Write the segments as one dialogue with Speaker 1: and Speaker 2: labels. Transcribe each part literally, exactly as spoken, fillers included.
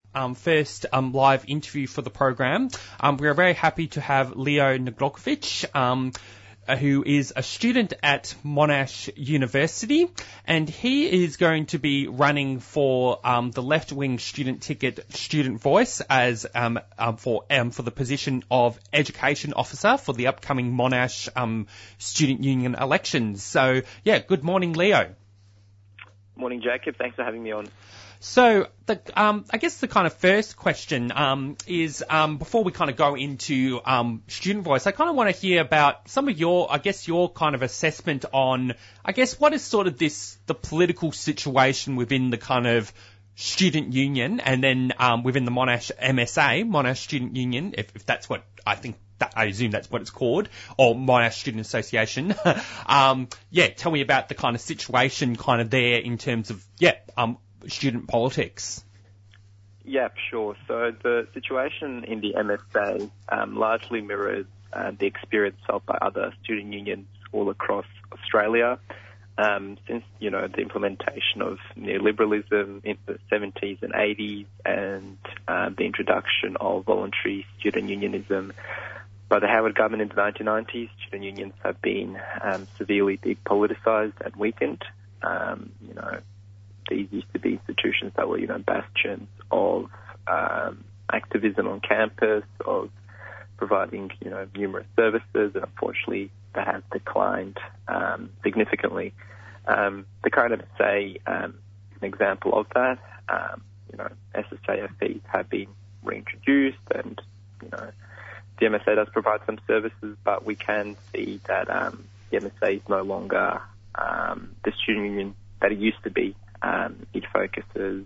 Speaker 1: um, first um, live interview for the program. Um, we're very happy to have Leo Naglokovic, um, who is a student at Monash University, and he is going to be running for um, the left-wing student ticket, Student Voice, as um, um, for um, for the position of Education Officer for the upcoming Monash um, Student Union elections. So, yeah, good morning, Leo.
Speaker 2: Morning, Jacob. Thanks for having me on.
Speaker 1: So, the, um, I guess the kind of first question um, is, um, before we kind of go into um, Student Voice, I kind of want to hear about some of your, I guess, your kind of assessment on, I guess, what is sort of this, the political situation within the kind of student union, and then um, within the Monash M S A, Monash Student Union, if, if that's what I think, that, I assume that's what it's called, or Monash Student Association. um, yeah, tell me about the kind of situation kind of there in terms of, yeah, um, student politics.
Speaker 2: Yeah, sure. So the situation in the M S A um, largely mirrors uh, the experience felt by other student unions all across Australia. Um, since, you know, the implementation of neoliberalism in the seventies and eighties and uh, the introduction of voluntary student unionism by the Howard government in the nineteen nineties, student unions have been um, severely depoliticised and weakened. Um, you know, these used to be institutions that were, you know, bastions of um, activism on campus, of providing, you know, numerous services, and unfortunately that has declined um, significantly. Um, the current M S A um, is an example of that. Um, you know, S S A F fees have been reintroduced, and, you know, the M S A does provide some services, but we can see that um, the M S A is no longer um, the student union that it used to be. Um, it focuses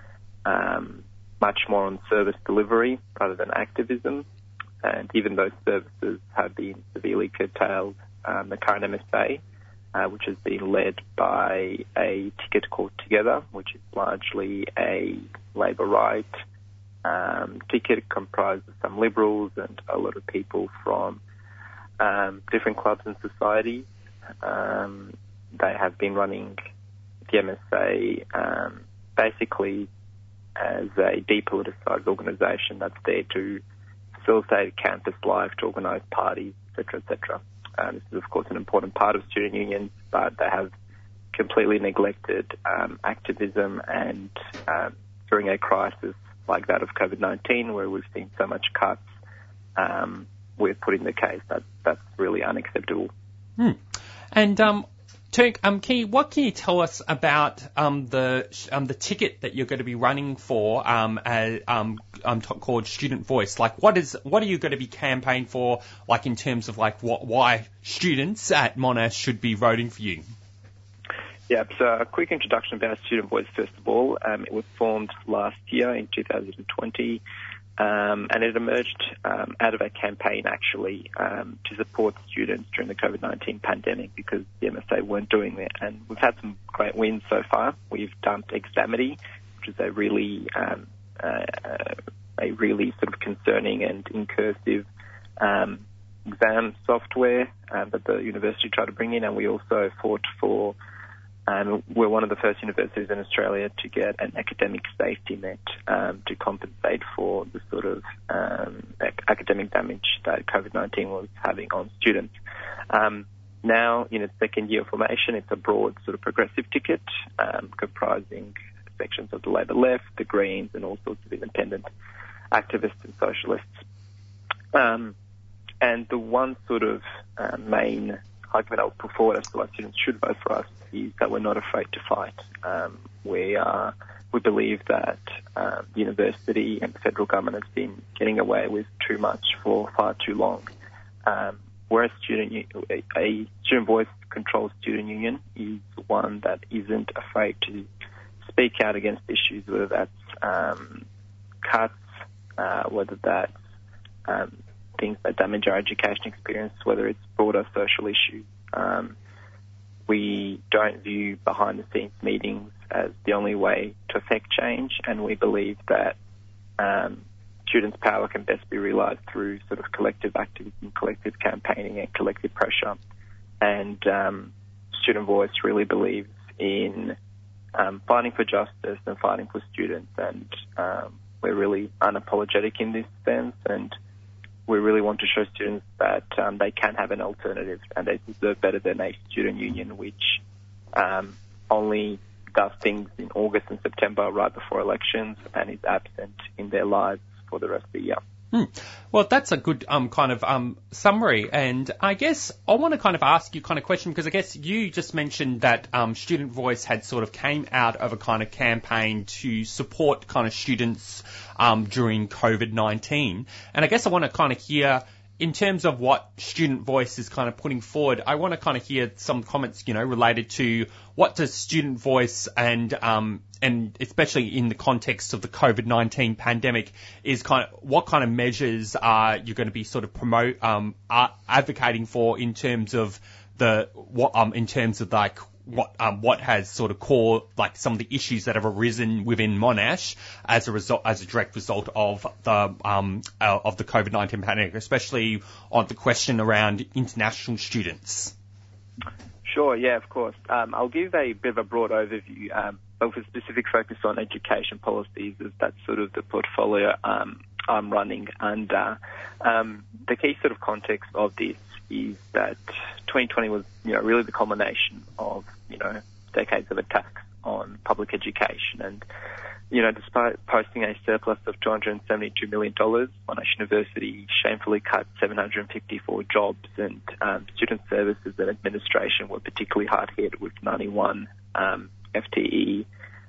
Speaker 2: um, much more on service delivery rather than activism, and even those services have been severely curtailed. Um, the current M S A, uh, which has been led by a ticket called Together, which is largely a Labor right um, ticket, comprised of some Liberals and a lot of people from um, different clubs and societies. Um, they have been running the M S A um, basically as a depoliticised organisation that's there to facilitate campus life, to organise parties, et cetera, et cetera. Um, this is, of course, an important part of student unions, but they have completely neglected um, activism, and um, during a crisis like that of COVID nineteen, where we've seen so much cuts, um, we're putting the case that that's really unacceptable.
Speaker 1: Hmm. And um, Turk, um, can you, what can you tell us about um, the um, the ticket that you're going to be running for, um, uh, um, um, t- called Student Voice? Like, what is what are you going to be campaigning for? Like, in terms of like what why students at Monash should be voting for you?
Speaker 2: Yeah, so a quick introduction about Student Voice, first of all. Um, it was formed last year in two thousand twenty, um, and it emerged um, out of a campaign, actually, um, to support students during the COVID nineteen pandemic, because the M S A weren't doing that. And we've had some great wins so far. We've dumped Examity, which is a really, um, uh, a really sort of concerning and incursive um, exam software um, that the university tried to bring in, and we also fought for Um, we're one of the first universities in Australia to get an academic safety net um, to compensate for the sort of um, ac- academic damage that COVID nineteen was having on students. Um, now, in its second year of formation, it's a broad sort of progressive ticket um, comprising sections of the Labor left, the Greens, and all sorts of independent activists and socialists. Um, and the one sort of uh, main argument I would put forward as to why students should vote for us is that we're not afraid to fight. Um, we are, we believe that um, the university and the federal government has been getting away with too much for far too long. Um, whereas student, a student voice-controlled student union is one that isn't afraid to speak out against issues, whether that's um, cuts, uh, whether that's um, things that damage our education experience, whether it's broader social issues. Um, we don't view behind-the-scenes meetings as the only way to affect change, and we believe that um, students' power can best be realised through sort of collective activism, collective campaigning, and collective pressure. And um, Student Voice really believes in um, fighting for justice and fighting for students, and um, we're really unapologetic in this sense, and we really want to show students that um, they can have an alternative and they deserve better than a student union which um, only does things in August and September right before elections and is absent in their lives for the rest of the year.
Speaker 1: Hmm. Well, that's a good um, kind of um, summary, and I guess I want to kind of ask you kind of question, because I guess you just mentioned that um, Student Voice had sort of came out of a kind of campaign to support kind of students um, during COVID nineteen, and I guess I want to kind of hear, in terms of what Student Voice is kind of putting forward, I want to kind of hear some comments, you know, related to what does Student Voice and um, and especially in the context of the COVID nineteen pandemic is kind of what kind of measures are you going to be sort of promote um, are advocating for in terms of the what um in terms of like what um what has sort of core like some of the issues that have arisen within Monash as a result as a direct result of the um uh, of the COVID nineteen pandemic, especially on the question around international students.
Speaker 2: Sure, yeah, of course. Um, I'll give a bit of a broad overview, um, but with a specific focus on education policies, as that's sort of the portfolio um, I'm running. And uh, um, the key sort of context of this is that twenty twenty was, you know, really the culmination of, you know, decades of attacks on public education. And, you know, despite posting a surplus of two hundred seventy-two million dollars, Monash University shamefully cut seven hundred fifty-four jobs, and um, student services and administration were particularly hard hit with ninety-one um, F T E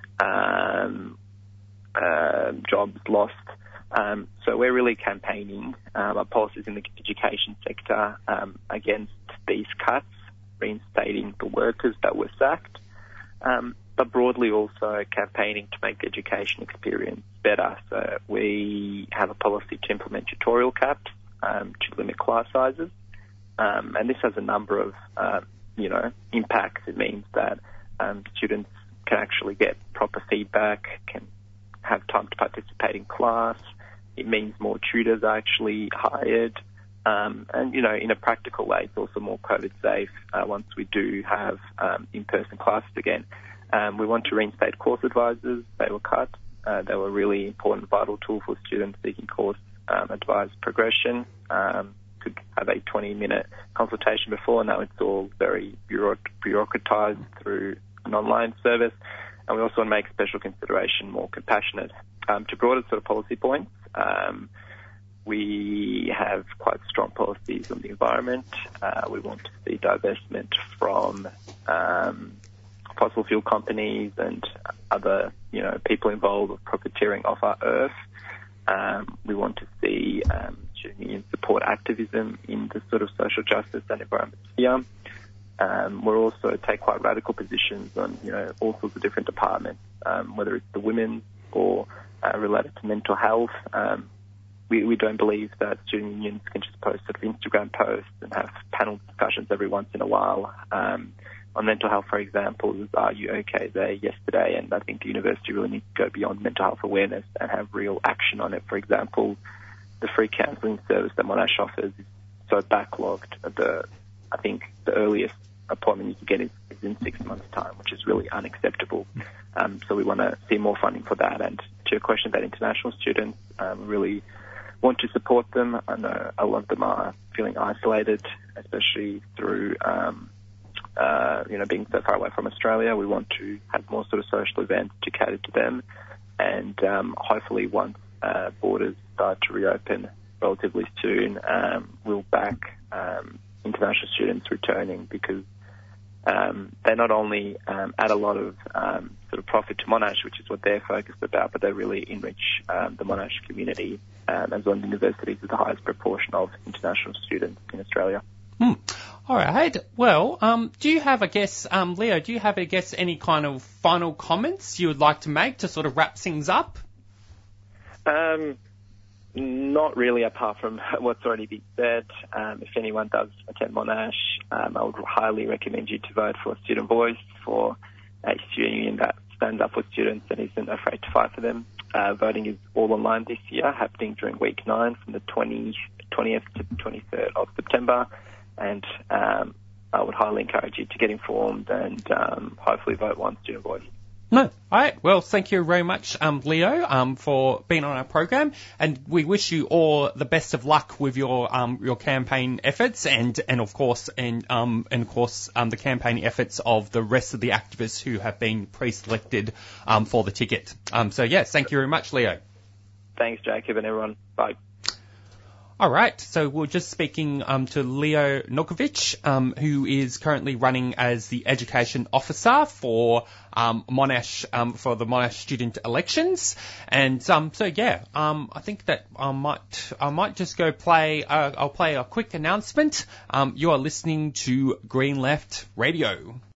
Speaker 2: um, uh, jobs lost. Um, so we're really campaigning um, our policies in the education sector um, against these cuts, reinstating the workers that were sacked, um, but broadly also campaigning to make the education experience better. So we have a policy to implement tutorial caps um, to limit class sizes, um, and this has a number of uh, you know impacts. It means that um, students can actually get proper feedback, can have time to participate in class. It means more tutors are actually hired. Um, and, you know, in a practical way, it's also more COVID safe uh, once we do have um, in-person classes again. Um, we want to reinstate course advisors. They were cut. Uh, they were a really important, vital tool for students seeking course um, advised progression. Um, could have a twenty-minute consultation before. Now it's all very bureaucratized through an online service. And we also want to make special consideration more compassionate. Um, to broader sort of policy points, um, we have quite strong policies on the environment. Uh, we want to see divestment from um, fossil fuel companies and other, you know, people involved with profiteering off our earth. Um, we want to see um, student union support activism in the sort of social justice and environment sphere. Um, we'll also take quite radical positions on, you know, all sorts of different departments, um, whether it's the women's or uh, related to mental health. Um, we, we don't believe that student unions can just post sort of Instagram posts and have panel discussions every once in a while. Um, on mental health, for example, there's Are You OK Day yesterday, and I think the university really needs to go beyond mental health awareness and have real action on it. For example, the free counselling service that Monash offers is so backlogged. The, I think the earliest appointment you can get is, is in six months' time, which is really unacceptable. Um, so we want to see more funding for that. And to your question about international students, um, really want to support them. I know a lot of them are feeling isolated, especially through, um, uh, you know, being so far away from Australia. We want to have more sort of social events to cater to them. And um, hopefully once uh, borders start to reopen relatively soon, um, we'll back um, international students returning, because um, they not only um, add a lot of um, sort of profit to Monash, which is what they're focused about, but they really enrich um, the Monash community, um, as one of the universities with the highest proportion of international students in Australia.
Speaker 1: Hmm. All right. Well, um, do you have, I guess, um, Leo, do you have, I guess, any kind of final comments you would like to make to sort of wrap things up?
Speaker 2: Um, not really, apart from what's already been said. Um, if anyone does attend Monash, um, I would highly recommend you to vote for Student Voice, for a student union that stands up for students and isn't afraid to fight for them. Uh, voting is all online this year, happening during week nine from the twentieth to the twenty-third of September. And um, I would highly encourage you to get informed and um, hopefully vote one Student Voice.
Speaker 1: No. All right. Well, thank you very much, um, Leo, um, for being on our program, and we wish you all the best of luck with your um, your campaign efforts, and, and of course, and um, and of course, um, the campaign efforts of the rest of the activists who have been pre-selected um, for the ticket. Um, so yes, thank you very much, Leo.
Speaker 2: Thanks, Jacob, and everyone. Bye.
Speaker 1: All right, so we're just speaking um, to Leo Nukovic, um, who is currently running as the education officer for um, Monash um, for the Monash student elections, and um, so yeah, um, I think that I might I might just go play. Uh, I'll play a quick announcement. Um, you are listening to Green Left Radio.